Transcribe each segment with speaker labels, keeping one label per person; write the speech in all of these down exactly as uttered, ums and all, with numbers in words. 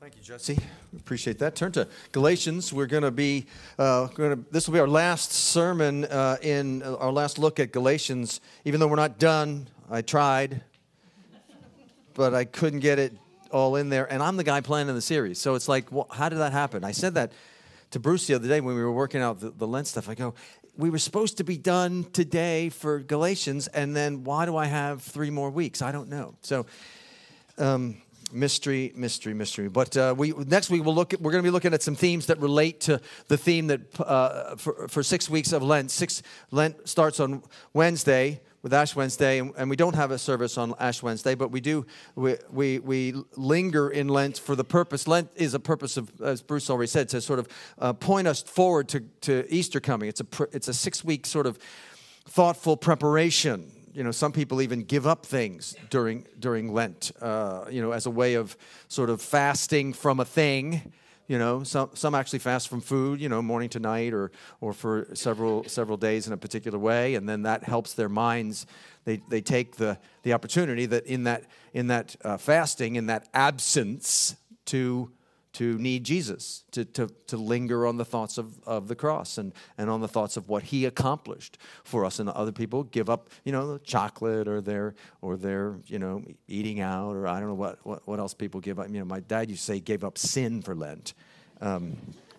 Speaker 1: Thank you, Jesse. Appreciate that. Turn to Galatians. We're going to be, uh, going to. This will be our last sermon uh, in uh, our last look at Galatians. Even though we're not done, I tried, but I couldn't get it all in there. And I'm the guy planning the series, so it's like, well, how did that happen? I said that to Bruce the other day when we were working out the, the Lent stuff. I go, we were supposed to be done today for Galatians, and then why do I have three more weeks? I don't know. So. Um, Mystery, mystery, mystery. But uh, we next week we'll look at, we're going to be looking at some themes that relate to the theme that uh, for, for six weeks of Lent. Six Lent starts on Wednesday with Ash Wednesday, and, and we don't have a service on Ash Wednesday, but we do we, we we linger in Lent for the purpose. Lent is a purpose of, as Bruce already said, to sort of uh, point us forward to, to Easter coming. It's a it's a six week sort of thoughtful preparation. You know, some people even give up things during during Lent, uh, you know, as a way of sort of fasting from a thing. You know, some some actually fast from food, you know, morning to night, or or for several several days in a particular way, and then that helps their minds. They they take the the opportunity that in that in that uh, fasting, in that absence, to to need Jesus, to, to, to linger on the thoughts of, of the cross and, and on the thoughts of what he accomplished for us. And other people give up, you know, chocolate or their, or their, you know, eating out, or I don't know what, what, what else people give up. You know, my dad used to say he gave up sin for Lent. Um,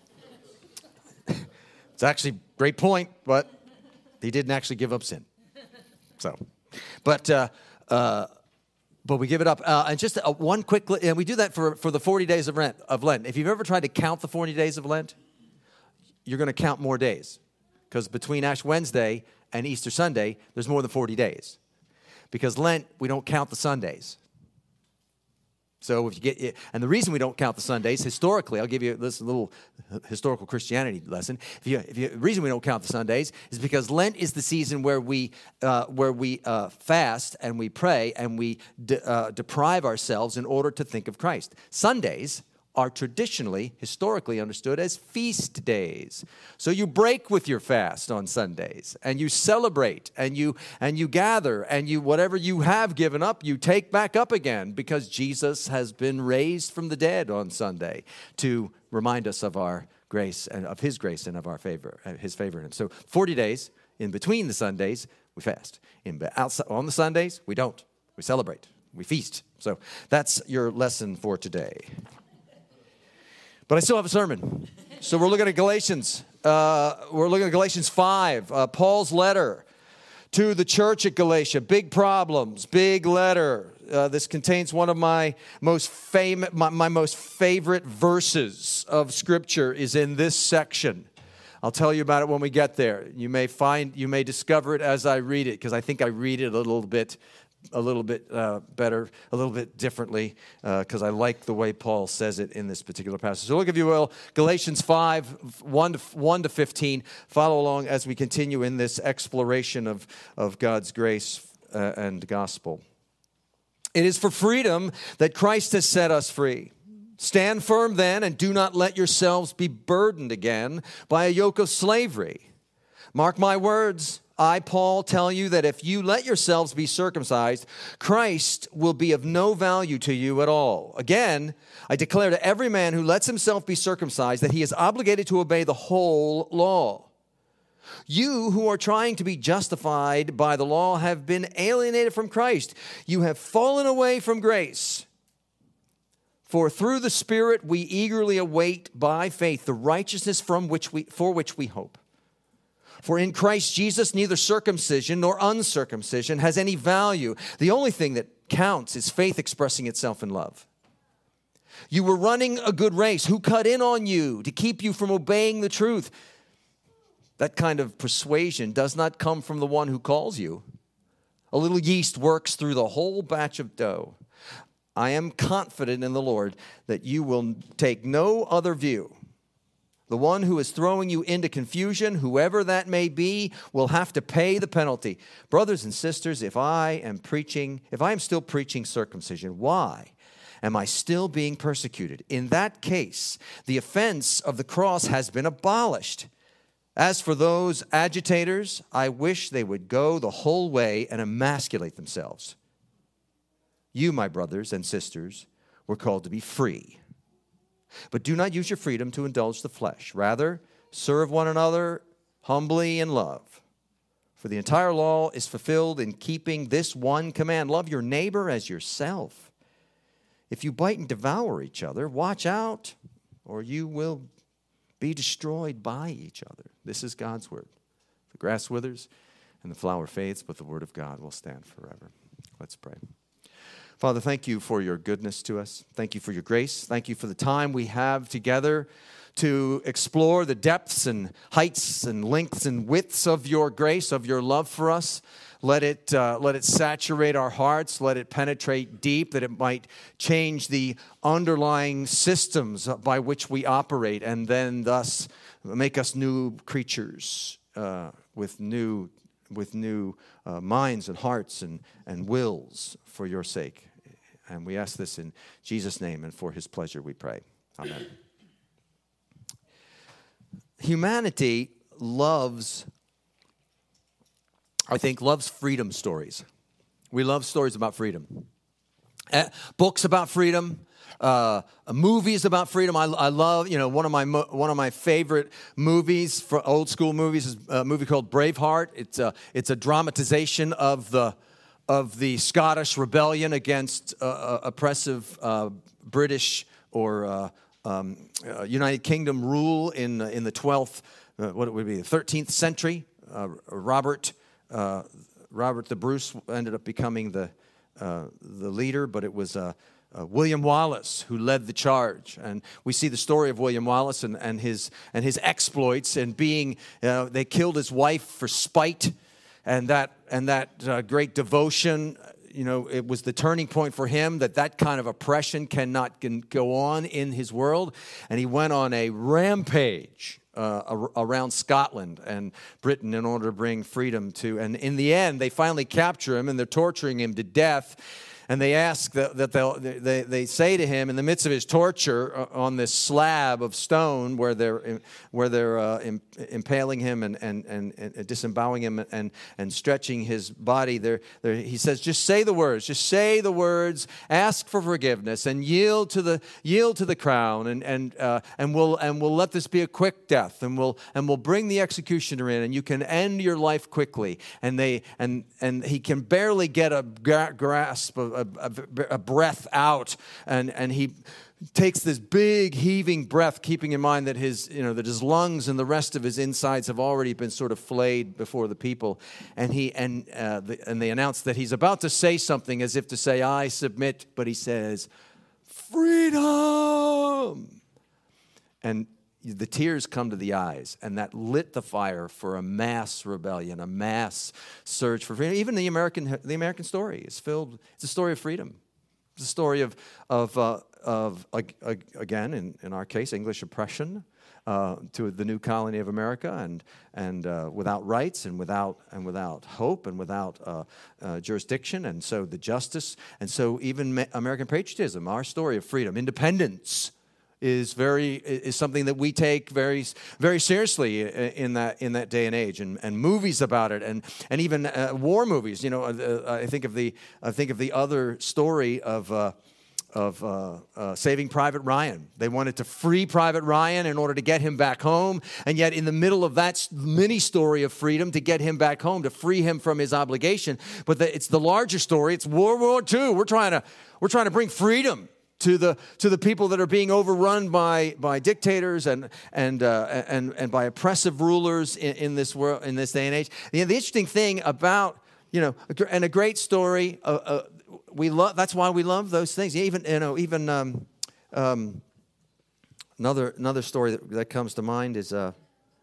Speaker 1: it's actually a great point, but he didn't actually give up sin. So, but, uh, uh, But we give it up. Uh, and just uh, one quick, and we do that for, for the forty days of Lent, of Lent. If you've ever tried to count the forty days of Lent, you're going to count more days. Because between Ash Wednesday and Easter Sunday, there's more than forty days. Because Lent, we don't count the Sundays. So if you get, and the reason we don't count the Sundays, historically, I'll give you this little historical Christianity lesson. If you, if you, the reason we don't count the Sundays is because Lent is the season where we, uh, where we uh, fast and we pray and we de, uh, deprive ourselves in order to think of Christ. Sundays are traditionally, historically understood as feast days. So you break with your fast on Sundays, and you celebrate, and you and you gather, and you whatever you have given up, you take back up again, because Jesus has been raised from the dead on Sunday to remind us of our grace and of his grace and of our favor, his favor in him. So forty days in between the Sundays, we fast. In outside, on the Sundays, we don't. We celebrate. We feast. So that's your lesson for today. But I still have a sermon. So we're looking at Galatians. Uh, we're looking at Galatians five, uh, Paul's letter to the church at Galatia. Big problems, big letter. Uh, this contains one of my most fam- my, my most favorite verses of Scripture is in this section. I'll tell you about it when we get there. You may find, you may discover it as I read it, because I think I read it a little bit a little bit uh, better, a little bit differently, because uh, I like the way Paul says it in this particular passage. So look, if you will, Galatians five, one to fifteen. Follow along as we continue in this exploration of, of God's grace uh, and gospel. It is for freedom that Christ has set us free. Stand firm then, and do not let yourselves be burdened again by a yoke of slavery. Mark my words. I, Paul, tell you that if you let yourselves be circumcised, Christ will be of no value to you at all. Again, I declare to every man who lets himself be circumcised that he is obligated to obey the whole law. You who are trying to be justified by the law have been alienated from Christ. You have fallen away from grace. For through the Spirit we eagerly await by faith the righteousness from which we, for which we hope. For in Christ Jesus, neither circumcision nor uncircumcision has any value. The only thing that counts is faith expressing itself in love. You were running a good race. Who cut in on you to keep you from obeying the truth? That kind of persuasion does not come from the one who calls you. A little yeast works through the whole batch of dough. I am confident in the Lord that you will take no other view. The one who is throwing you into confusion, whoever that may be, will have to pay the penalty. Brothers and sisters, if I am preaching, if I am still preaching circumcision, why am I still being persecuted? In that case, the offense of the cross has been abolished. As for those agitators, I wish they would go the whole way and emasculate themselves. You, my brothers and sisters, were called to be free. But do not use your freedom to indulge the flesh. Rather, serve one another humbly in love. For the entire law is fulfilled in keeping this one command: love your neighbor as yourself. If you bite and devour each other, watch out, or you will be destroyed by each other. This is God's word. The grass withers and the flower fades, but the word of God will stand forever. Let's pray. Father, thank you for your goodness to us. Thank you for your grace. Thank you for the time we have together to explore the depths and heights and lengths and widths of your grace, of your love for us. Let it, uh, let it saturate our hearts. Let it penetrate deep, that it might change the underlying systems by which we operate, and then thus make us new creatures uh, with new, with new uh, minds and hearts and, and wills for your sake. And we ask this in Jesus' name, and for his pleasure we pray. Amen. Humanity loves, I think, loves freedom stories. We love stories about freedom. Uh, books about freedom, uh, movies about freedom. I, I love, you know, one of my mo- one of my favorite movies, for old school movies, is a movie called Braveheart. It's a it's a dramatization of the of the Scottish rebellion against uh, uh, oppressive uh, British or uh, um, uh, United Kingdom rule in in the twelfth, uh, what it would be, the thirteenth century. Uh, Robert. Uh, Robert the Bruce ended up becoming the uh, the leader, but it was uh, uh, William Wallace who led the charge. And we see the story of William Wallace and, and his and his exploits, and being uh, they killed his wife for spite, and that and that uh, great devotion. You know, it was the turning point for him, that that kind of oppression cannot can go on in his world, and he went on a rampage Uh, around Scotland and Britain in order to bring freedom to. And in the end, they finally capture him, and they're torturing him to death. And they ask that, that they they say to him in the midst of his torture on this slab of stone where they're where they're uh, impaling him and and and, and disemboweling him and and stretching his body. There, he says, just say the words, just say the words, ask for forgiveness, and yield to the yield to the crown, and and uh, and we'll and we'll let this be a quick death, and we'll and we'll bring the executioner in, and you can end your life quickly. And they and and he can barely get a grasp of A, a, a breath out, and, and he takes this big heaving breath, keeping in mind that his you know that his lungs and the rest of his insides have already been sort of flayed before the people, and he and uh, the, and they announce that he's about to say something as if to say, "I submit," but he says, "Freedom!" And the tears come to the eyes, and that lit the fire for a mass rebellion, a mass search for freedom. Even the American, the American story is filled. It's a story of freedom. It's a story of, of, uh, of again, in, in our case, English oppression uh, to the new colony of America, and and uh, without rights, and without and without hope, and without uh, uh, jurisdiction, and so the justice, and so even American patriotism, our story of freedom, independence, is very is something that we take very very seriously in that in that day and age, and, and movies about it, and and even uh, war movies. You know, uh, I think of the I think of the other story of uh, of uh, uh, Saving Private Ryan. They wanted to free Private Ryan in order to get him back home, and yet in the middle of that mini story of freedom, to get him back home, to free him from his obligation. But the, it's the larger story. It's World War Two. We're trying to we're trying to bring freedom to the to the people that are being overrun by by dictators and and uh, and and by oppressive rulers in, in this world, in this day and age. The, the interesting thing about you know and a great story. Uh, uh, we love. That's why we love those things. Even you know even um, um, another another story that, that comes to mind is uh,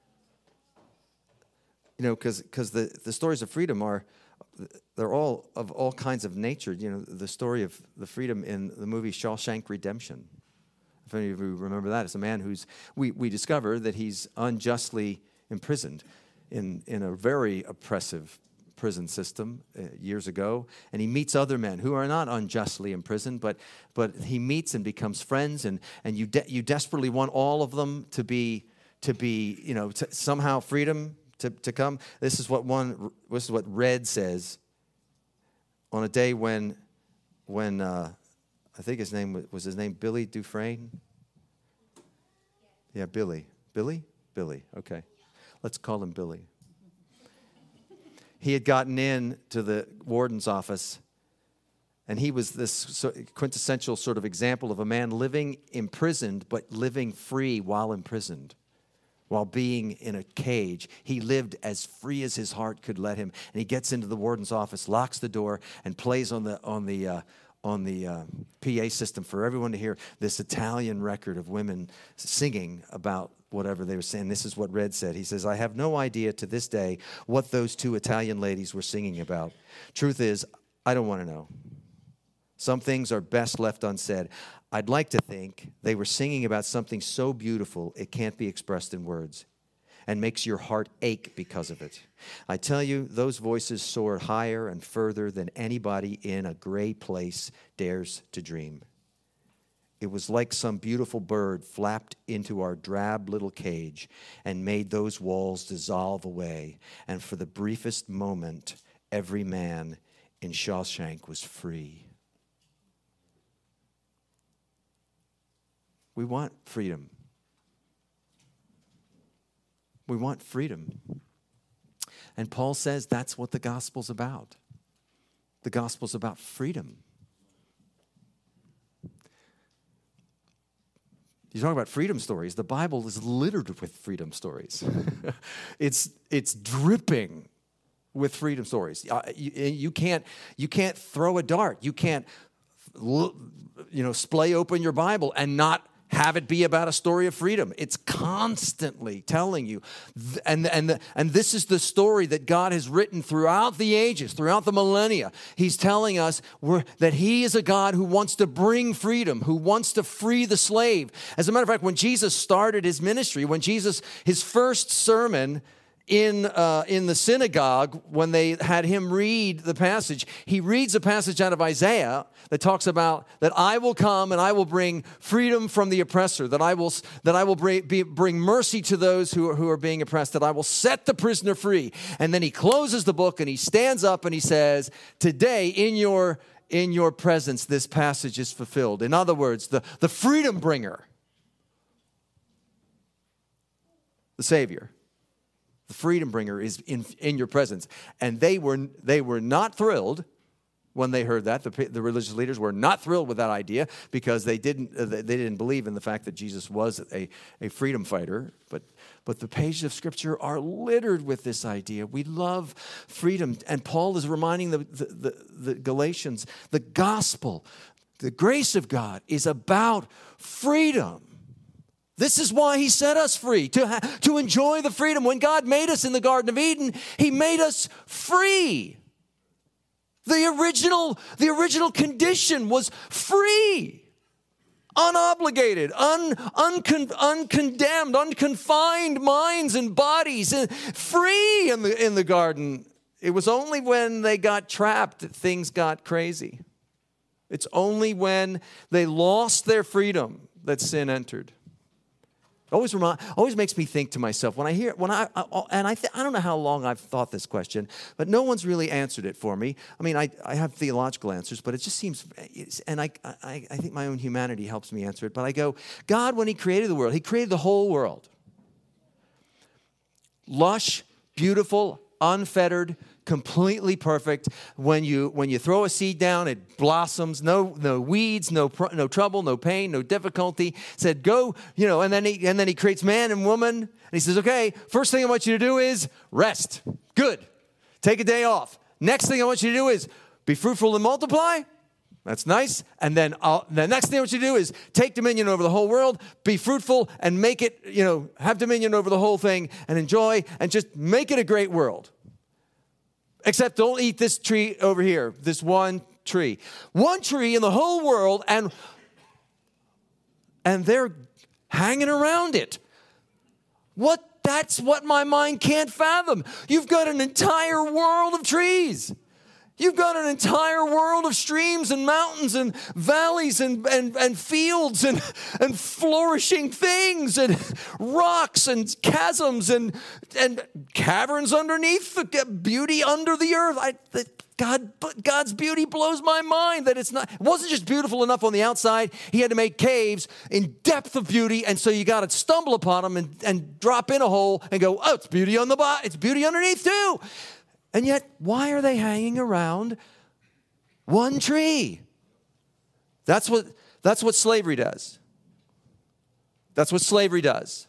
Speaker 1: you know because because the the stories of freedom are. They're all of all kinds of nature. You know, the story of the freedom in the movie Shawshank Redemption. If any of you remember that, it's a man who's, we, we discover that he's unjustly imprisoned in, in a very oppressive prison system uh, years ago. And he meets other men who are not unjustly imprisoned, but but he meets and becomes friends. And, and you de- you desperately want all of them to be, to be you know, to somehow freedom To, to come. This is what one. This is what Red says. On a day when, when uh, I think his name was, was his name Billy Dufresne. Yeah, Billy. Billy? Billy, okay. Let's call him Billy. He had gotten in to the warden's office, and he was this quintessential sort of example of a man living imprisoned, but living free while imprisoned, while being in a cage. He lived as free as his heart could let him. And he gets into the warden's office, locks the door, and plays on the on the uh, on the uh, P A system for everyone to hear this Italian record of women singing about whatever they were saying. This is what Red said. He says, I have no idea to this day what those two Italian ladies were singing about. Truth is, I don't want to know. Some things are best left unsaid. I'd like to think they were singing about something so beautiful it can't be expressed in words and makes your heart ache because of it. I tell you, those voices soared higher and further than anybody in a gray place dares to dream. It was like some beautiful bird flapped into our drab little cage and made those walls dissolve away. And for the briefest moment, every man in Shawshank was free. We want freedom. We want freedom. And Paul says that's what the gospel's about. The gospel's about freedom. You talk about freedom stories. The Bible is littered with freedom stories. it's it's dripping with freedom stories. Uh, you, you can't you can't throw a dart. You can't you know splay open your Bible and not have it be about a story of freedom. It's constantly telling you. And, and, and this is the story that God has written throughout the ages, throughout the millennia. He's telling us we're, that he is a God who wants to bring freedom, who wants to free the slave. As a matter of fact, when Jesus started his ministry, when Jesus, his first sermon in uh, in the synagogue, when they had him read the passage, he reads a passage out of Isaiah that talks about that I will come and I will bring freedom from the oppressor, that I will that I will bring, be, bring mercy to those who are, who are being oppressed, that I will set the prisoner free. And then he closes the book and he stands up and he says, today in your in your presence this passage is fulfilled. In other words, the, the freedom bringer, the Savior, the freedom bringer is in, in your presence. And they were they were not thrilled when they heard that. The, the religious leaders were not thrilled with that idea because they didn't they didn't believe in the fact that Jesus was a, a freedom fighter. But but the pages of Scripture are littered with this idea. We love freedom. And Paul is reminding the, the, the, the Galatians, the gospel, the grace of God is about freedom. This is why he set us free, to, ha- to enjoy the freedom. When God made us in the Garden of Eden, he made us free. The original, the original condition was free, unobligated, un, uncon, uncondemned, unconfined minds and bodies, and free in the, in the garden. It was only when they got trapped that things got crazy. It's only when they lost their freedom that sin entered. Always remind, always makes me think to myself when I hear when I, I and I th- I don't know how long I've thought this question, but no one's really answered it for me. I mean, I, I have theological answers, but it just seems, and I, I I think my own humanity helps me answer it. But I go, God, when He created the world, He created the whole world, lush, beautiful, unfettered, completely perfect. When you when you throw a seed down, it blossoms. No no weeds, no pr- no trouble, no pain, no difficulty. Said go, you know, and then he and then he creates man and woman. And he says, okay, first thing I want you to do is rest. Good. Take a day off. Next thing I want you to do is be fruitful and multiply. That's nice. And then I'll, the next thing I want you to do is take dominion over the whole world, be fruitful and make it, you know, have dominion over the whole thing and enjoy and just make it a great world. Except don't eat this tree over here, this one tree. One tree in the whole world, and, and they're hanging around it. What? That's what my mind can't fathom. You've got an entire world of trees. You've got an entire world of streams and mountains and valleys and, and, and fields and, and flourishing things and rocks and chasms and, and caverns underneath, the beauty under the earth. I, God, but God's beauty blows my mind that it's not, it wasn't just beautiful enough on the outside. He had to make caves in depth of beauty. And so you got to stumble upon them and, and drop in a hole and go, oh, it's beauty on the bottom. It's beauty underneath too. And yet, why are they hanging around one tree? That's what, that's what slavery does. That's what slavery does.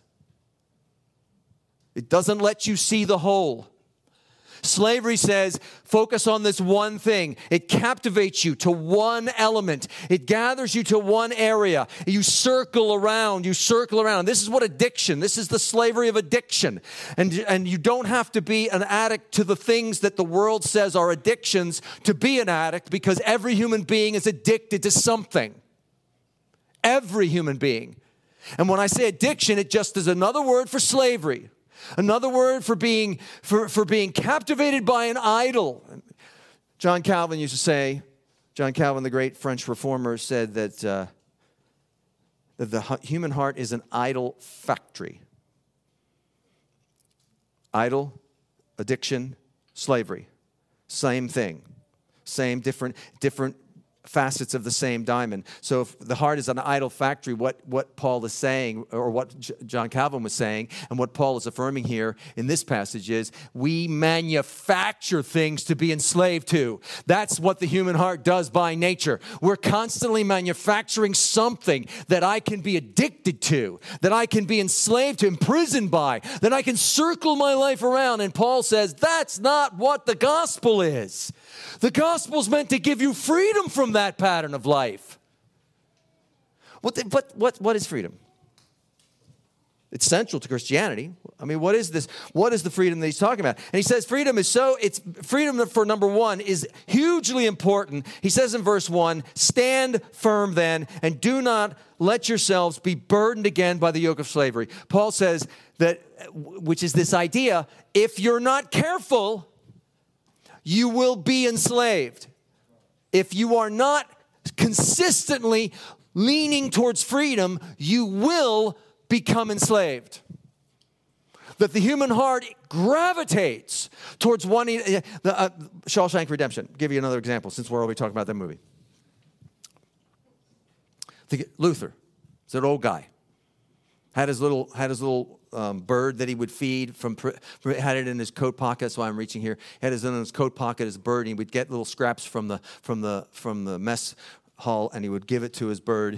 Speaker 1: It doesn't let you see the whole. Slavery says, focus on this one thing. It captivates you to one element. It gathers you to one area. You circle around, you circle around. This is what addiction, this is the slavery of addiction. And, and you don't have to be an addict to the things that the world says are addictions to be an addict, because every human being is addicted to something. Every human being. And when I say addiction, it just is another word for slavery. Another word for being for, for being captivated by an idol. John Calvin used to say, John Calvin, the great French reformer, said that, uh, that the human heart is an idol factory. Idol, addiction, slavery. Same thing. Same, different, different facets of the same diamond. So if the heart is an idol factory, what, what Paul is saying, or what J- John Calvin was saying, and what Paul is affirming here in this passage is, we manufacture things to be enslaved to. That's what the human heart does by nature. We're constantly manufacturing something that I can be addicted to, that I can be enslaved to, imprisoned by, that I can circle my life around. And Paul says, that's not what the gospel is. The gospel's meant to give you freedom from that pattern of life. What, the, what, what, what is freedom? It's central to Christianity. I mean, what is this? What is the freedom that he's talking about? And he says freedom is so, it's freedom for number one is hugely important. He says in verse one, stand firm then, and do not let yourselves be burdened again by the yoke of slavery. Paul says that, which is this idea, if you're not careful, you will be enslaved. If you are not consistently leaning towards freedom, you will become enslaved. That the human heart gravitates towards wanting, uh, the uh, Shawshank Redemption. I'll give you another example since we're already talking about that movie. Think, Luther, he's an old guy. Had his little, had his little um, bird that he would feed from, had it in his coat pocket. That's why I'm reaching here. Had it in his coat pocket, his bird, and he would get little scraps from the, from the, from the mess hall, and he would give it to his bird.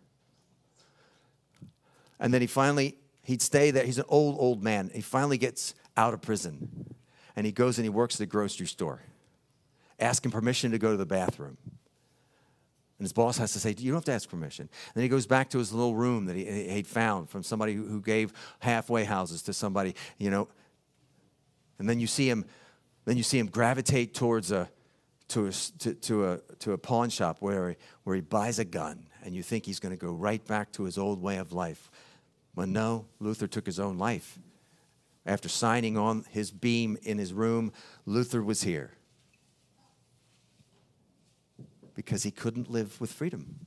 Speaker 1: And then he finally, he'd stay there. He's an old, old man. He finally gets out of prison, and he goes and he works at the grocery store, asking permission to go to the bathroom. And his boss has to say, you don't have to ask permission. And then he goes back to his little room that he, he'd found from somebody who, who gave halfway houses to somebody, you know. And then you see him, then you see him gravitate towards a, to a, to, to a, to a pawn shop where he, where he buys a gun. And you think he's going to go right back to his old way of life. Well, no, Luther took his own life. After signing on his beam in his room, Luther was here. Because he couldn't live with freedom.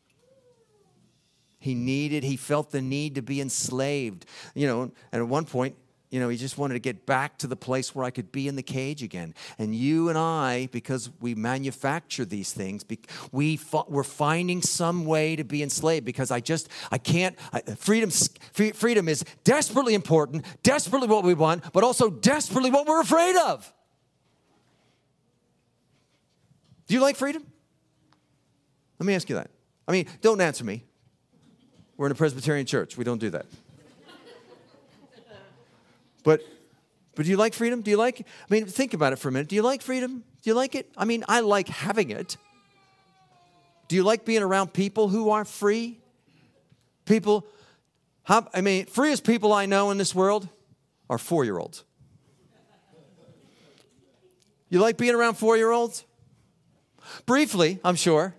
Speaker 1: He needed, he felt the need to be enslaved. You know, and at one point, you know, he just wanted to get back to the place where I could be in the cage again. And you and I, because we manufacture these things, we, we're finding some way to be enslaved because I just, I can't, I, freedom, freedom is desperately important, desperately what we want, but also desperately what we're afraid of. Do you like freedom? Let me ask you that. I mean, don't answer me. We're in a Presbyterian church. We don't do that. But, but do you like freedom? Do you like, I mean, think about it for a minute. Do you like freedom? Do you like it? I mean, I like having it. Do you like being around people who are free? People, how, I mean, freest people I know in this world are four-year-olds. You like being around four-year-olds? Briefly, I'm sure.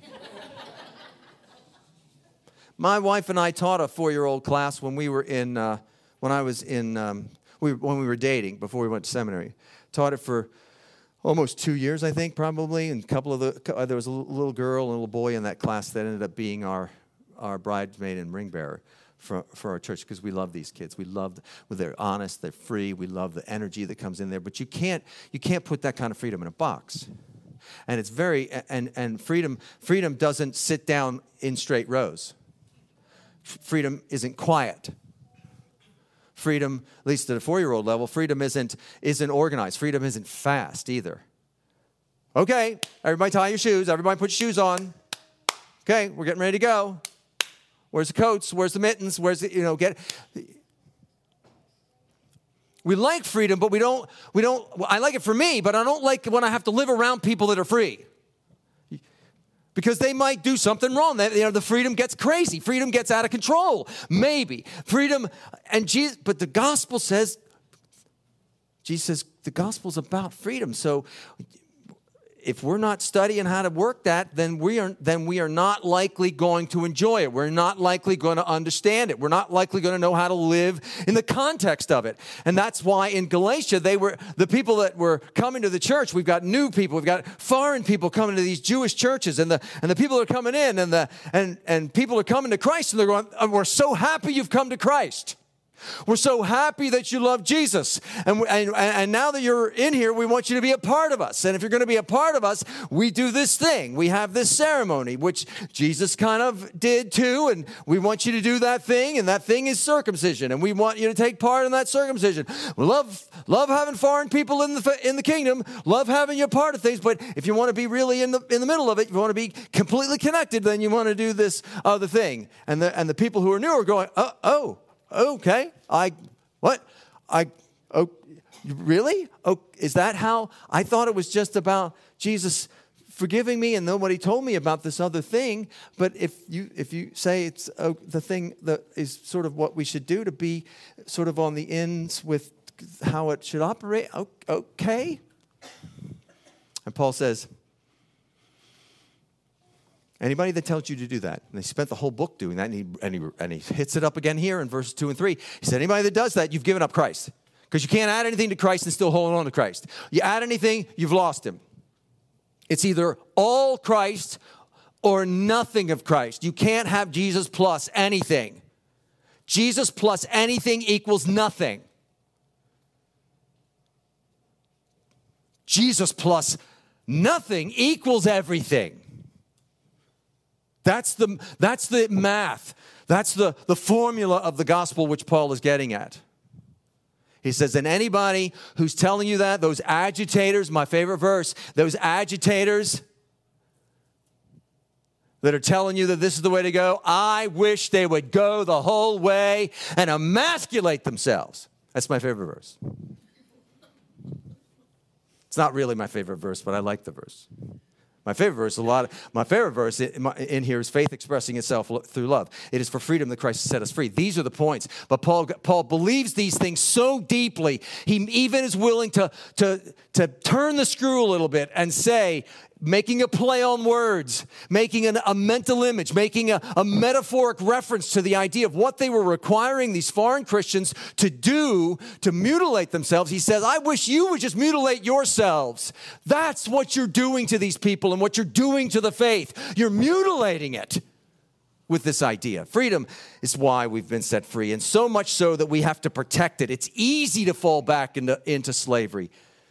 Speaker 1: My wife and I taught a four-year-old class when we were in, uh, when I was in, um, we, when we were dating before we went to seminary. Taught it for almost two years, I think, probably. And a couple of the, uh, there was a little girl and a little boy in that class that ended up being our, our bridesmaid and ring bearer for, for our church because we love these kids. We love, well, they're honest, they're free. We love the energy that comes in there. But you can't, you can't put that kind of freedom in a box. And it's very, and, and freedom, freedom doesn't sit down in straight rows. Freedom isn't quiet. Freedom, at least at a four-year-old level, freedom isn't, isn't organized. Freedom isn't fast either. Okay, everybody tie your shoes. Everybody put your shoes on. Okay, we're getting ready to go. Where's the coats? Where's the mittens? Where's the, you know, get... We like freedom, but we don't, we don't, well, I like it for me, but I don't like when I have to live around people that are free. Because they might do something wrong. They, you know, the freedom gets crazy. Freedom gets out of control. Maybe. Freedom, and Jesus, but the gospel says, Jesus says the gospel's about freedom. So if we're not studying how to work that, then we are then we are not likely going to enjoy it. We're not likely going to understand it. We're not likely going to know how to live in the context of it. And that's why in Galatia, they were the people that were coming to the church. We've got new people, we've got foreign people coming to these Jewish churches, and the and the people are coming in, and the and and people are coming to Christ, and they're going, "We're so happy you've come to Christ. We're so happy that you love Jesus. And, and, and now that you're in here, we want you to be a part of us. And if you're going to be a part of us, we do this thing. We have this ceremony, which Jesus kind of did too. And we want you to do that thing. And that thing is circumcision. And we want you to take part in that circumcision. We love, love having foreign people in the, in the kingdom. Love having you a part of things. But if you want to be really in the, in the middle of it, you want to be completely connected, then you want to do this other thing. And the, and the people who are new are going, oh, oh. Okay, I, what? I, oh, really? Oh, is that how? I thought it was just about Jesus forgiving me and nobody told me about this other thing. But if you if you say it's oh, the thing that is sort of what we should do to be sort of on the ends with how it should operate, okay. And Paul says, anybody that tells you to do that, and they spent the whole book doing that, and he, and, he, and he hits it up again here in verses two and three. He said, anybody that does that, you've given up Christ. Because you can't add anything to Christ and still hold on to Christ. You add anything, you've lost him. It's either all Christ or nothing of Christ. You can't have Jesus plus anything. Jesus plus anything equals nothing. Jesus plus nothing equals everything. That's the, that's the math. That's the, the formula of the gospel which Paul is getting at. He says, and anybody who's telling you that, those agitators, my favorite verse, those agitators that are telling you that this is the way to go, I wish they would go the whole way and emasculate themselves. That's my favorite verse. It's not really my favorite verse, but I like the verse. My favorite verse, a lot of, my favorite verse in, in here is faith expressing itself through love. It is for freedom that Christ has set us free. These are the points. But Paul, Paul believes these things so deeply, he even is willing to, to, to turn the screw a little bit and say, making a play on words, making an, a mental image, making a, a metaphoric reference to the idea of what they were requiring these foreign Christians to do to mutilate themselves. He says, I wish you would just mutilate yourselves. That's what you're doing to these people and what you're doing to the faith. You're mutilating it with this idea. Freedom is why we've been set free, and so much so that we have to protect it. It's easy to fall back into, into slavery.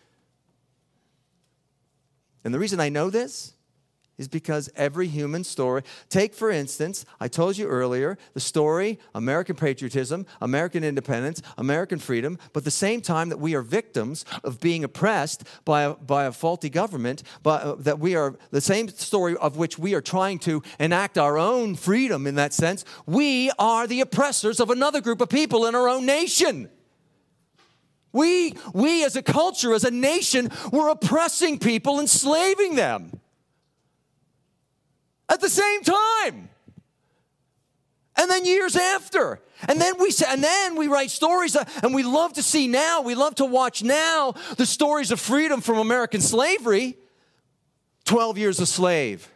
Speaker 1: And the reason I know this is because every human story, take for instance, I told you earlier, the story, American patriotism, American independence, American freedom, but at the same time that we are victims of being oppressed by a, by a faulty government, but uh, that we are, the same story of which we are trying to enact our own freedom in that sense, we are the oppressors of another group of people in our own nation. We, we as a culture, as a nation, we're oppressing people, enslaving them at the same time. And then years after. And then we say, and then we write stories, uh, and we love to see now, we love to watch now the stories of freedom from American slavery. twelve years a slave.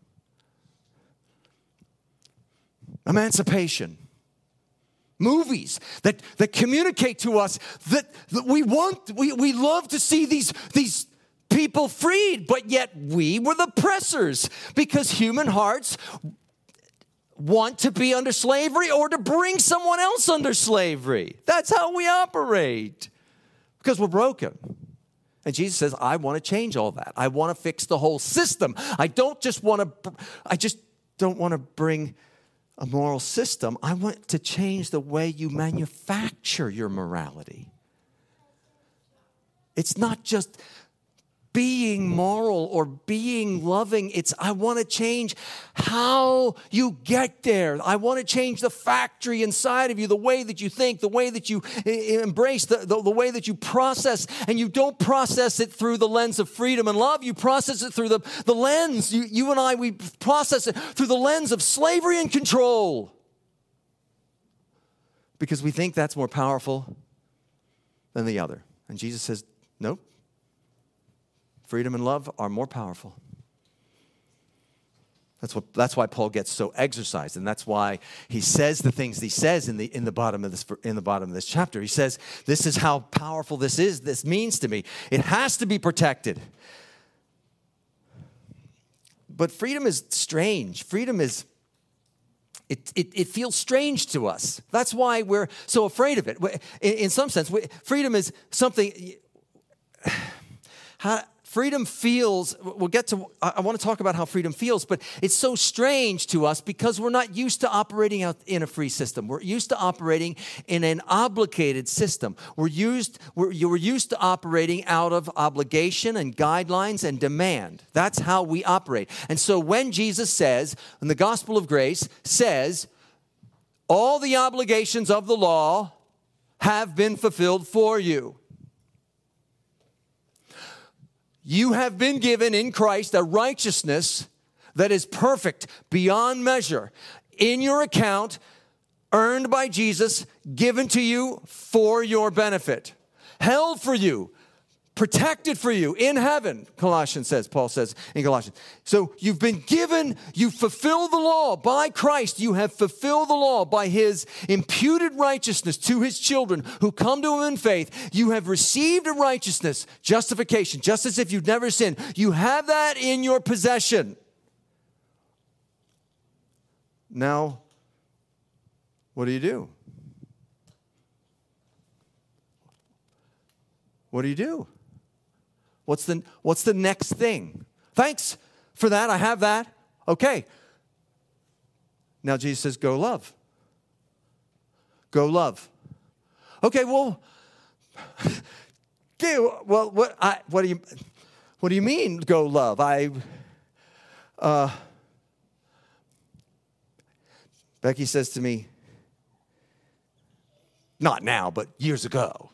Speaker 1: Emancipation. Movies that, that communicate to us that, that we want, we, we love to see these, these people freed, but yet we were the oppressors because human hearts want to be under slavery or to bring someone else under slavery. That's how we operate because we're broken. And Jesus says, I want to change all that. I want to fix the whole system. I don't just want to, I just don't want to bring a moral system. I want to change the way you manufacture your morality. It's not just being moral or being loving. It's I want to change how you get there. I want to change the factory inside of you, the way that you think, the way that you embrace, the, the, the way that you process. And you don't process it through the lens of freedom and love. You process it through the, the lens. You, you and I, we process it through the lens of slavery and control. Because we think that's more powerful than the other. And Jesus says, nope. Freedom and love are more powerful. That's what. That's why Paul gets so exercised, and that's why he says the things he says in the in the bottom of this in the bottom of this chapter. He says, "This is how powerful this is. This means to me. It has to be protected." But freedom is strange. Freedom is. It, it, it feels strange to us. That's why we're so afraid of it. In, in some sense, we, freedom is something. How, freedom feels, we'll get to, I want to talk about how freedom feels, but it's so strange to us because we're not used to operating out in a free system. We're used to operating in an obligated system. We're used, we're, we're used to operating out of obligation and guidelines and demand. That's how we operate. And so when Jesus says, in the gospel of grace, says, all the obligations of the law have been fulfilled for you. You have been given in Christ a righteousness that is perfect, beyond measure, in your account, earned by Jesus, given to you for your benefit, held for you, protected for you in heaven, Colossians says, Paul says in Colossians. So you've been given, you fulfill the law by Christ. You have fulfilled the law by his imputed righteousness to his children who come to him in faith. You have received a righteousness, justification, just as if you've never sinned. You have that in your possession. Now, what do you do? What do you do? What's the, what's the next thing? Thanks for that. I have that. Okay. Now Jesus says, go love. Go love. Okay, well, well, what, I, what do you, what do you mean, go love? I, uh, Becky says to me, not now, but years ago,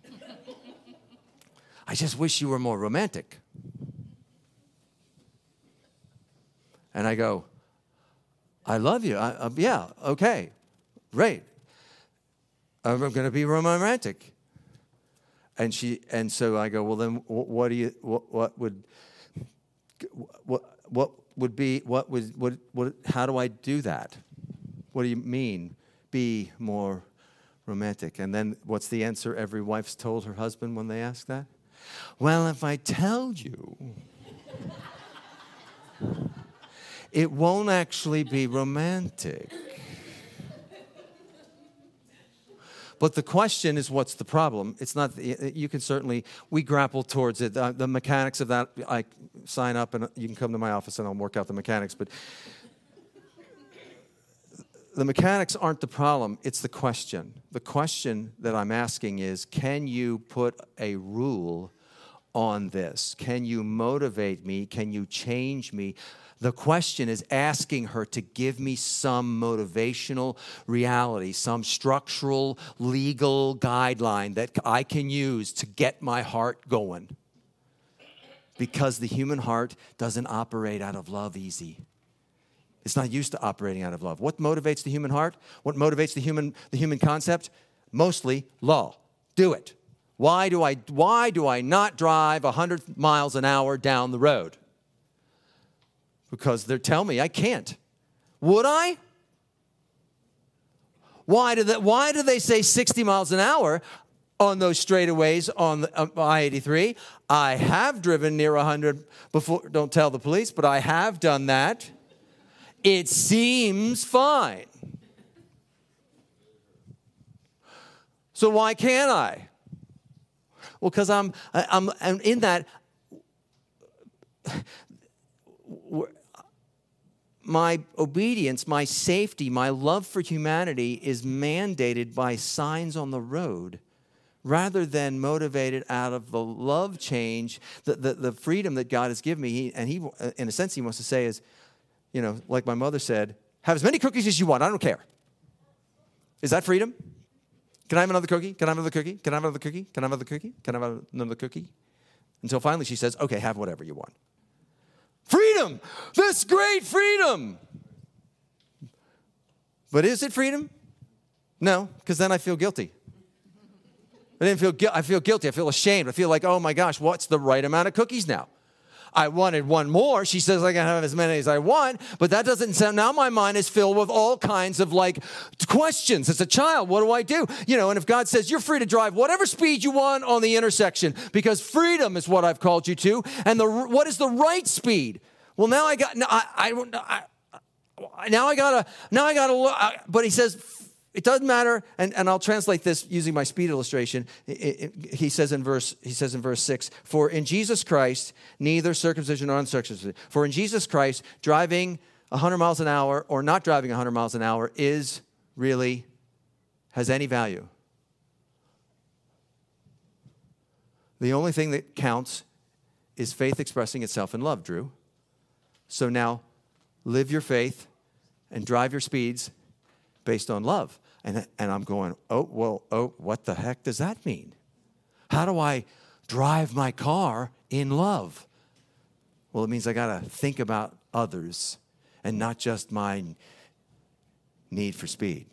Speaker 1: I just wish you were more romantic. And I go, I love you. I, uh, yeah, okay, great. I'm going to be romantic. And she, and so I go, well, then, what do you, what, what would, what, what would be, what would, what, what, how do I do that? What do you mean, be more romantic? And then, what's the answer every wife's told her husband when they ask that? Well, if I tell you, it won't actually be romantic. But the question is, what's the problem? It's not, you can certainly, we grapple towards it. Uh, the mechanics of that, I sign up and you can come to my office and I'll work out the mechanics. But the mechanics aren't the problem, it's the question. The question that I'm asking is, can you put a rule on this? Can you motivate me? Can you change me? The question is asking her to give me some motivational reality, some structural, legal guideline that I can use to get my heart going. Because the human heart doesn't operate out of love easy. It's not used to operating out of love. What motivates the human heart? What motivates the human, the human concept? Mostly law. Do it. Why do I, why do I not drive one hundred miles an hour down the road? Because they tell me I can't. Would I? Why do they, why do they say sixty miles an hour on those straightaways on the, uh, I eighty-three? I have driven near one hundred before. Don't tell the police, but I have done that. It seems fine. So why can't I? Well, because I'm, I'm, I'm in that, my obedience, my safety, my love for humanity is mandated by signs on the road rather than motivated out of the love change, the, the, the freedom that God has given me. He, and he, in a sense, he wants to say is, you know, like my mother said, have as many cookies as you want. I don't care. Is that freedom? Can I have another cookie? Can I have another cookie? Can I have another cookie? Can I have another cookie? Can I have another cookie? Until finally she says, okay, have whatever you want. Freedom! This great freedom! But is it freedom? No, because then I feel guilty. I didn't feel gu- I feel guilty. I feel ashamed. I feel like, oh my gosh, what's the right amount of cookies now? I wanted one more. She says I can have as many as I want, but that doesn't sound, now my mind is filled with all kinds of like questions. As a child, what do I do? You know, and if God says you're free to drive whatever speed you want on the intersection because freedom is what I've called you to, and the what is the right speed? Well, now I got, I, I, I now I gotta, now I gotta look, but he says, it doesn't matter, and, and I'll translate this using my speed illustration. It, it, he says in verse he says in verse six, for in Jesus Christ, neither circumcision nor uncircumcision. For in Jesus Christ, driving one hundred miles an hour or not driving one hundred miles an hour is really, has any value. The only thing that counts is faith expressing itself in love, Drew. So now, live your faith and drive your speeds based on love. And, and I'm going, oh, well, oh, what the heck does that mean? How do I drive my car in love? Well, it means I got to think about others and not just my need for speed.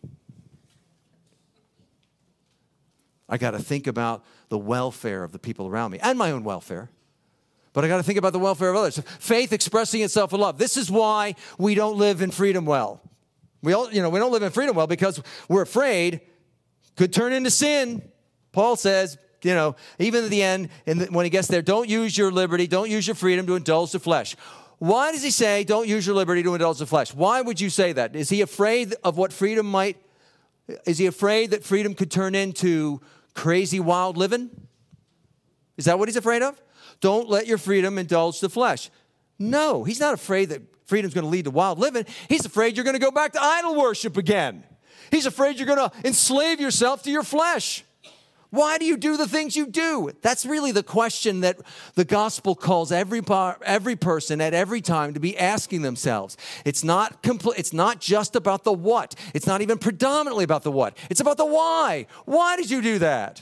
Speaker 1: I got to think about the welfare of the people around me and my own welfare. But I got to think about the welfare of others. Faith expressing itself in love. This is why we don't live in freedom well. We all, you know, we don't live in freedom well because we're afraid could turn into sin. Paul says, you know, even at the end, and the, when he gets there, don't use your liberty, don't use your freedom to indulge the flesh. Why does he say, don't use your liberty to indulge the flesh? Why would you say that? Is he afraid of what freedom might, is he afraid that freedom could turn into crazy, wild living? Is that what he's afraid of? Don't let your freedom indulge the flesh. No, he's not afraid that freedom's going to lead to wild living. He's afraid you're going to go back to idol worship again. He's afraid you're going to enslave yourself to your flesh. Why do you do the things you do? That's really the question that the gospel calls every every person at every time to be asking themselves. It's not compl- It's not just about the what. It's not even predominantly about the what. It's about the why. Why did you do that?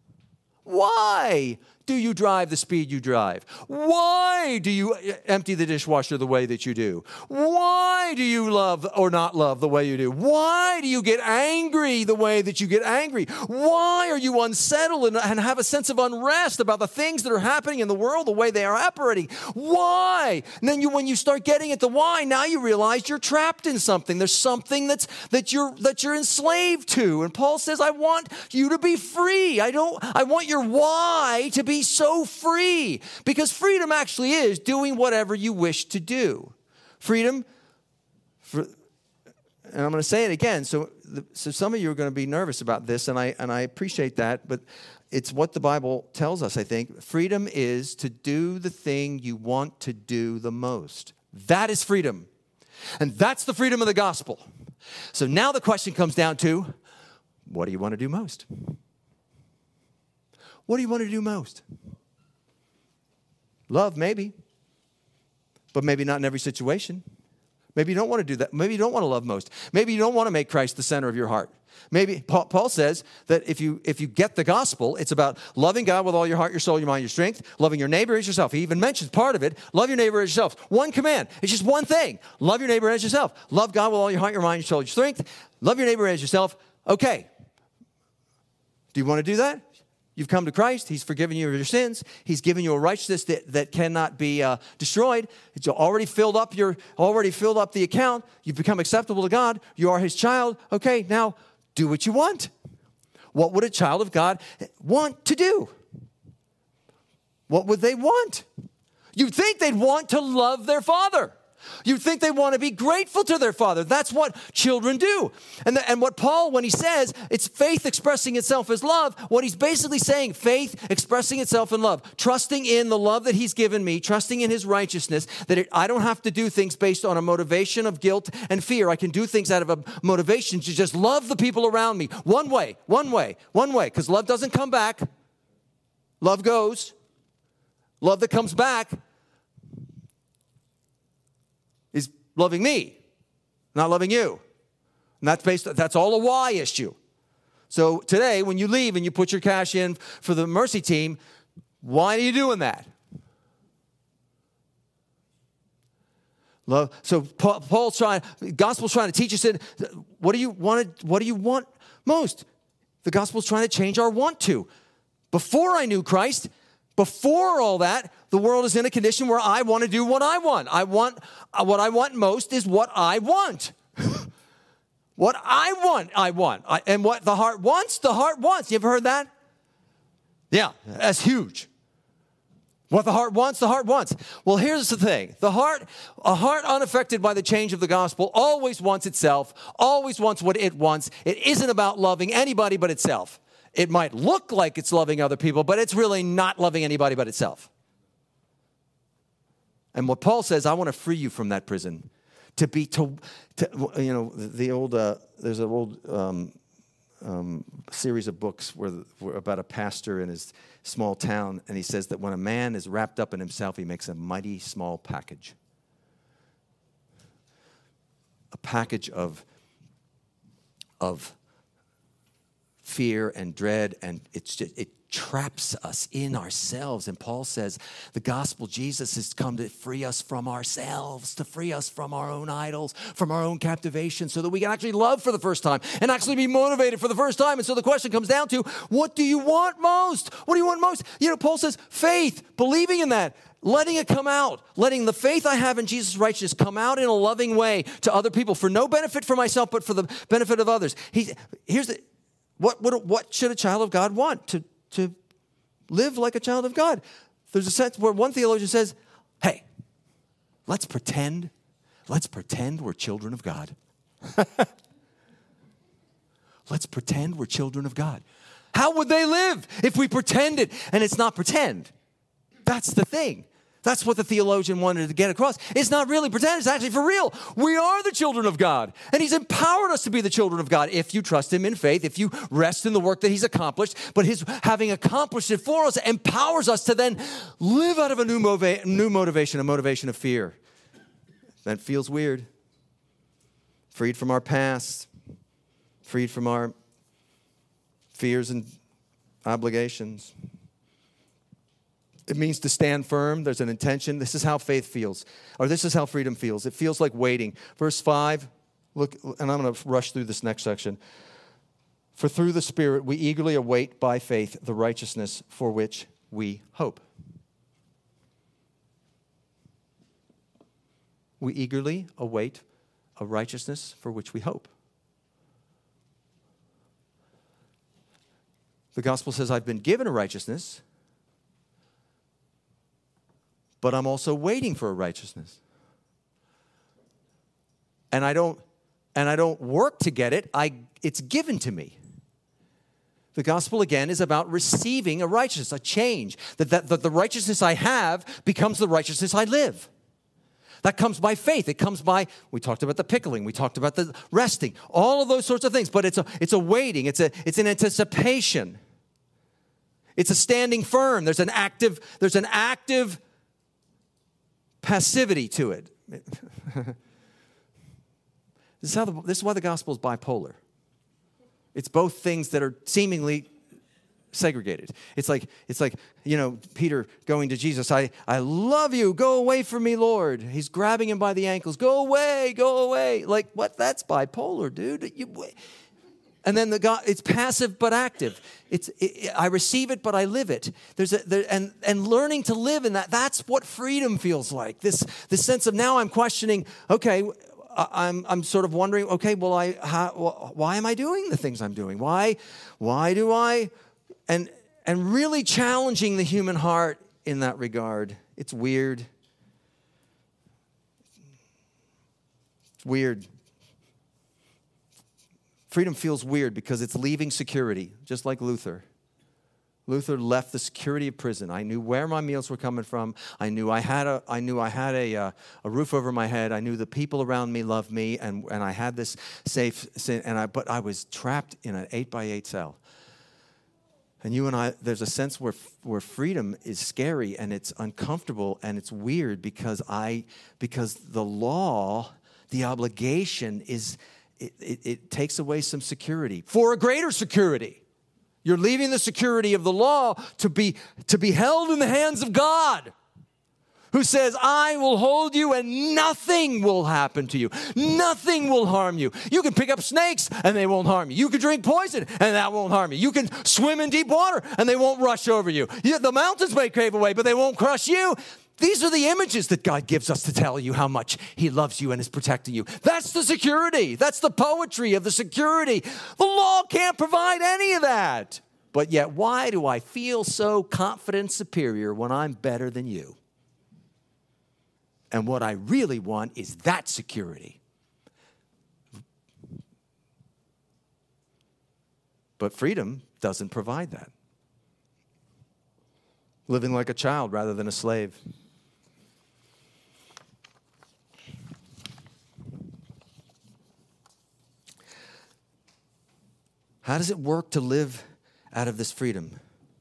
Speaker 1: Why do you drive the speed you drive? Why do you empty the dishwasher the way that you do? Why do you love or not love the way you do? Why do you get angry the way that you get angry? Why are you unsettled and, and have a sense of unrest about the things that are happening in the world, the way they are operating? Why? And then you, when you start getting at the why, now you realize you're trapped in something. There's something that's that you're that you're enslaved to. And Paul says, I want you to be free. I don't. I want your why to be Be so free, because freedom actually is doing whatever you wish to do. Freedom, for, and I'm going to say it again. So, the, so some of you are going to be nervous about this, and I and I appreciate that. But it's what the Bible tells us. I think freedom is to do the thing you want to do the most. That is freedom, and that's the freedom of the gospel. So now the question comes down to, what do you want to do most? What do you want to do most? Love, maybe. But maybe not in every situation. Maybe you don't want to do that. Maybe you don't want to love most. Maybe you don't want to make Christ the center of your heart. Maybe Paul, Paul says that if you if you get the gospel, it's about loving God with all your heart, your soul, your mind, your strength, loving your neighbor as yourself. He even mentions part of it, love your neighbor as yourself. One command. It's just one thing. Love your neighbor as yourself. Love God with all your heart, your mind, your soul, your strength. Love your neighbor as yourself. Okay. Do you want to do that? You've come to Christ. He's forgiven you of your sins. He's given you a righteousness that, that cannot be uh, destroyed. It's already filled up your, already filled up the account. You've become acceptable to God. You are His child. Okay, now do what you want. What would a child of God want to do? What would they want? You'd think they'd want to love their father. You'd think they want to be grateful to their father. That's what children do. And, the, and what Paul, when he says it's faith expressing itself as love, what he's basically saying, faith expressing itself in love, trusting in the love that he's given me, trusting in his righteousness, that it, I don't have to do things based on a motivation of guilt and fear. I can do things out of a motivation to just love the people around me. One way, one way, one way, because love doesn't come back. Love goes. Love that comes back is loving me, not loving you. And that's based, that's all a why issue. So today, when you leave and you put your cash in for the Mercy team, why are you doing that? Love. So Paul's trying, the gospel's trying to teach us, in, what do you want to, what do you want most? The gospel's trying to change our want to. Before I knew Christ, before all that, the world is in a condition where I want to do what I want. I want, what I want most is what I want. What I want, I want. I, and what the heart wants, the heart wants. You ever heard that? Yeah, that's huge. What the heart wants, the heart wants. Well, here's the thing. The heart, a heart unaffected by the change of the gospel always wants itself, always wants what it wants. It isn't about loving anybody but itself. It might look like it's loving other people, but it's really not loving anybody but itself. And what Paul says, I want to free you from that prison. To be, to, to you know, the old, uh, there's an old um, um, series of books where, where about a pastor in his small town, and he says that when a man is wrapped up in himself, he makes a mighty small package. A package of, of fear and dread, and it's just, it traps us in ourselves. And Paul says the gospel, Jesus has come to free us from ourselves, to free us from our own idols, from our own captivation, so that we can actually love for the first time and actually be motivated for the first time. And so the question comes down to, what do you want most? What do you want most? You know, Paul says faith, believing in that, letting it come out, letting the faith I have in Jesus' righteousness come out in a loving way to other people for no benefit for myself, but for the benefit of others. He, here's the, what, what, what should a child of God want? To to live like a child of God. There's a sense where one theologian says, hey, let's pretend, let's pretend we're children of God. Let's pretend we're children of God. How would they live if we pretended? And it's not pretend. That's the thing. That's what the theologian wanted to get across. It's not really pretend, it's actually for real. We are the children of God. And he's empowered us to be the children of God if you trust him in faith, if you rest in the work that he's accomplished. But his having accomplished it for us empowers us to then live out of a new, motiva- new motivation, a motivation of fear. That feels weird. Freed from our past, freed from our fears and obligations. It means to stand firm. There's an intention. This is how faith feels, or this is how freedom feels. It feels like waiting. Verse five, look, and I'm going to rush through this next section. For through the Spirit we eagerly await by faith the righteousness for which we hope. We eagerly await a righteousness for which we hope. The gospel says, I've been given a righteousness, but I'm also waiting for a righteousness. And I don't, and I don't work to get it. I, it's given to me. The gospel, again, is about receiving a righteousness, a change. That, that, that the righteousness I have becomes the righteousness I live. That comes by faith. It comes by, we talked about the pickling. We talked about the resting. All of those sorts of things. But it's a, it's a waiting. It's, a, it's an anticipation. It's a standing firm. There's an active, there's an active passivity to it. This is how the, this is why the gospel is bipolar. It's both things that are seemingly segregated. It's like, it's like, you know, Peter going to Jesus, I, I love you, go away from me, Lord. He's grabbing him by the ankles, go away, go away. Like, what? That's bipolar, dude. You, and then the God, it's passive but active. It's it, I receive it, but I live it. There's a there, and and learning to live in that. That's what freedom feels like. This this sense of now I'm questioning. Okay, I'm I'm sort of wondering. Okay, well I how, why am I doing the things I'm doing? Why why do I and and really challenging the human heart in that regard. It's weird. It's weird. Freedom feels weird because it's leaving security, just like Luther. Luther left the security of prison. I knew where my meals were coming from. I knew I had a, I knew I had a, uh, a roof over my head. I knew the people around me loved me, and, and I had this safe, and I, but I was trapped in an eight by eight cell. And you and I, there's a sense where where freedom is scary and it's uncomfortable and it's weird because I, because the law, the obligation is. It, it, it takes away some security for a greater security. You're leaving the security of the law to be, to be held in the hands of God, who says, I will hold you and nothing will happen to you. Nothing will harm you. You can pick up snakes and they won't harm you. You can drink poison and that won't harm you. You can swim in deep water and they won't rush over you. You the mountains may cave away, but they won't crush you. These are the images that God gives us to tell you how much he loves you and is protecting you. That's the security. That's the poetry of the security. The law can't provide any of that. But yet, why do I feel so confident and superior when I'm better than you? And what I really want is that security. But freedom doesn't provide that. Living like a child rather than a slave. How does it work to live out of this freedom?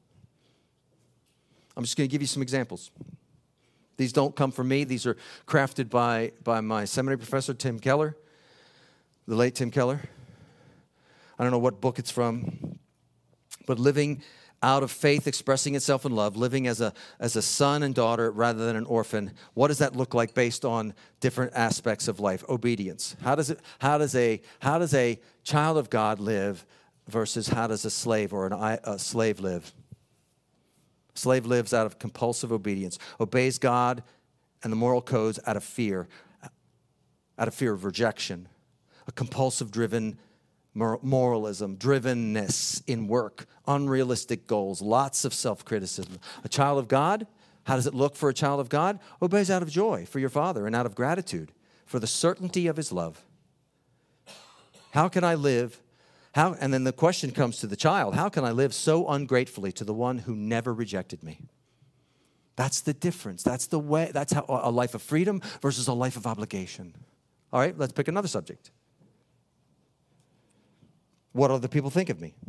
Speaker 1: I'm just going to give you some examples. These don't come from me. These are crafted by, by my seminary professor, Tim Keller, the late Tim Keller. I don't know what book it's from, but living out of faith, expressing itself in love, living as a, as a son and daughter rather than an orphan. What does that look like based on different aspects of life? Obedience. How does it, how does a, how does a child of God live versus how does a slave or an, a slave live? A slave lives out of compulsive obedience, obeys God and the moral codes out of fear, out of fear of rejection, a compulsive driven moralism, drivenness in work, unrealistic goals, lots of self-criticism. A child of God, how does it look for a child of God? Obeys out of joy for your Father and out of gratitude for the certainty of his love. How can I live? How? And then the question comes to the child, how can I live so ungratefully to the one who never rejected me? That's the difference. That's the way, that's how a life of freedom versus a life of obligation. All right, let's pick another subject. What other people think of me?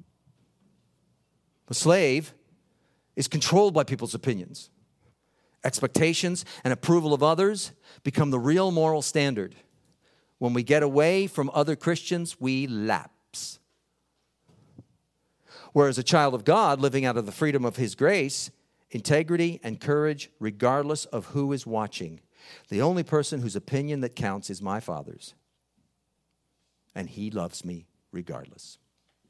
Speaker 1: A slave is controlled by people's opinions. Expectations and approval of others become the real moral standard. When we get away from other Christians, we lapse. Whereas a child of God, living out of the freedom of his grace, integrity and courage, regardless of who is watching. The only person whose opinion that counts is my Father's. And he loves me regardless.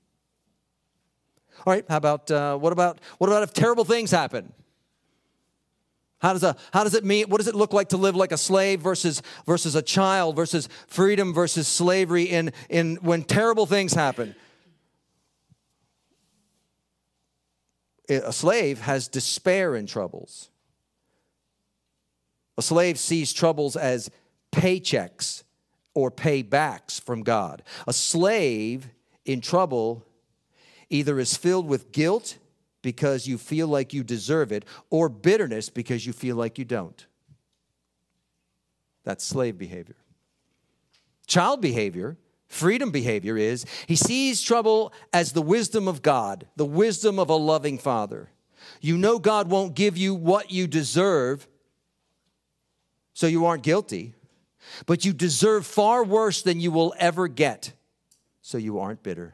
Speaker 1: All right, how about, uh, what about, what about if terrible things happen? How does a how does it mean? What does it look like to live like a slave versus versus a child versus freedom versus slavery in in when terrible things happen? A slave has despair in troubles. A slave sees troubles as paychecks or paybacks from God. A slave in trouble either is filled with guilt because you feel like you deserve it, or bitterness because you feel like you don't. That's slave behavior. Child behavior, freedom behavior is, he sees trouble as the wisdom of God, the wisdom of a loving Father. You know God won't give you what you deserve, so you aren't guilty, but you deserve far worse than you will ever get, so you aren't bitter.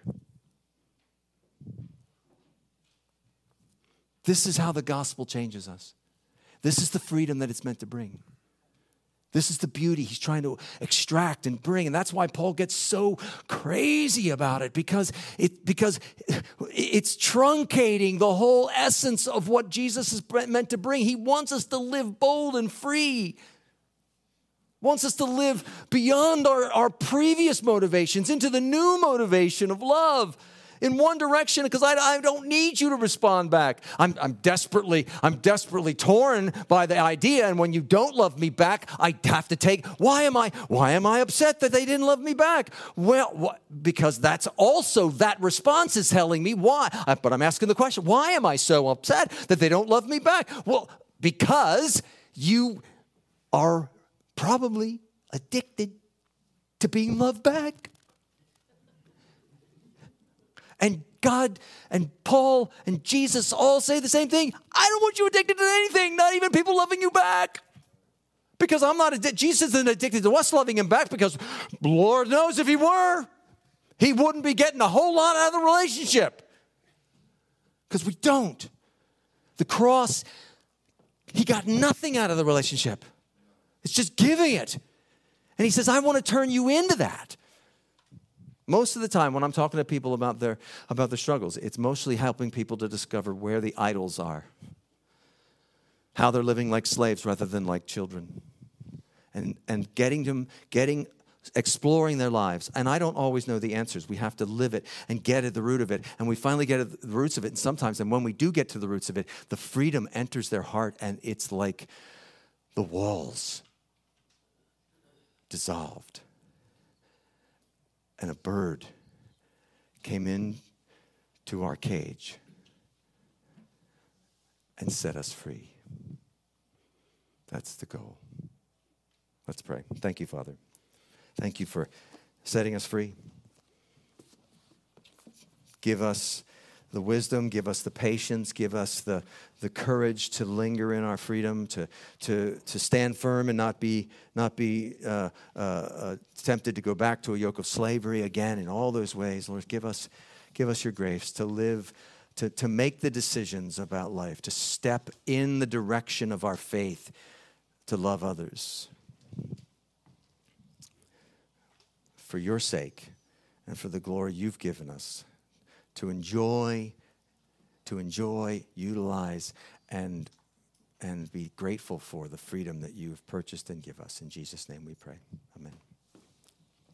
Speaker 1: This is how the gospel changes us. This is the freedom that it's meant to bring. This is the beauty he's trying to extract and bring. And that's why Paul gets so crazy about it, because it because it's truncating the whole essence of what Jesus is meant to bring. He wants us to live bold and free. Wants us to live beyond our, our previous motivations into the new motivation of love. in one direction because I, I don't need you to respond back. I'm, I'm desperately, I'm desperately torn by the idea. And when you don't love me back, I have to take, why am I, why am I upset that they didn't love me back? Well, wh- because that's also, that response is telling me why. I, but I'm asking the question, why am I so upset that they don't love me back? Well, because you are probably addicted to being loved back. And God and Paul and Jesus all say the same thing. I don't want you addicted to anything, not even people loving you back. Because I'm not addicted. Jesus isn't addicted to us loving him back because Lord knows if he were, he wouldn't be getting a whole lot out of the relationship. Because we don't. The cross, he got nothing out of the relationship. It's just giving it. And he says, I want to turn you into that. Most of the time when I'm talking to people about their, about their struggles, it's mostly helping people to discover where the idols are. How they're living like slaves rather than like children. And, and getting them, getting, exploring their lives. And I don't always know the answers. We have to live it and get at the root of it. And we finally get at the roots of it. And sometimes, and when we do get to the roots of it, the freedom enters their heart and it's like the walls dissolved. And a bird came in to our cage and set us free. That's the goal. Let's pray. Thank you, Father. Thank you for setting us free. Give us the wisdom, give us the patience, give us the, the courage to linger in our freedom, to, to, to stand firm and not be, not be uh, uh, uh, tempted to go back to a yoke of slavery again in all those ways. Lord, give us, give us your grace to live, to, to make the decisions about life, to step in the direction of our faith, to love others. For your sake and for the glory you've given us, to enjoy, to enjoy, utilize, and, and be grateful for the freedom that you've purchased and give us. In Jesus' name we pray. Amen.